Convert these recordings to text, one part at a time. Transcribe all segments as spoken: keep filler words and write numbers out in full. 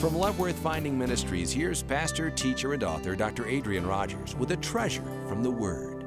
From Love Worth Finding Ministries, here's pastor, teacher, and author Doctor Adrian Rogers with a treasure from the Word.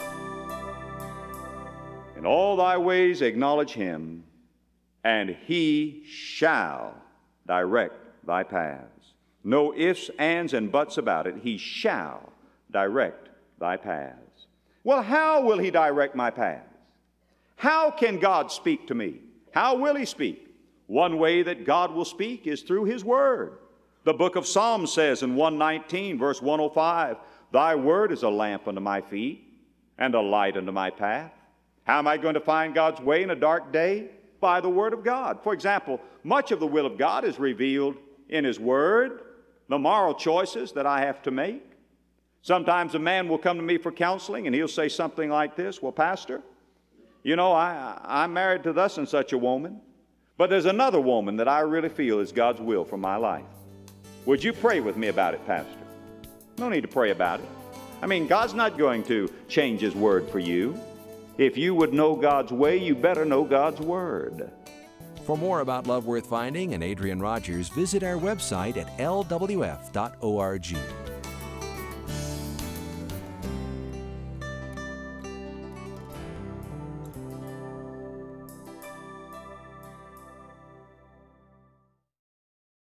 In all thy ways acknowledge him, and he shall direct thy paths. No ifs, ands, and buts about it. He shall direct thy paths. Well, how will he direct my paths? How can God speak to me? How will he speak? One way that God will speak is through his word. The book of Psalms says in one nineteen, verse one oh five, thy word is a lamp unto my feet and a light unto my path. How am I going to find God's way in a dark day? By the word of God. For example, much of the will of God is revealed in his word, the moral choices that I have to make. Sometimes a man will come to me for counseling and he'll say something like this, well, Pastor, you know, I, I'm married to thus and such a woman, but there's another woman that I really feel is God's will for my life. Would you pray with me about it, Pastor? No need to pray about it. I mean, God's not going to change his word for you. If you would know God's way, you better know God's word. For more about Love Worth Finding and Adrian Rogers, visit our website at l w f dot org.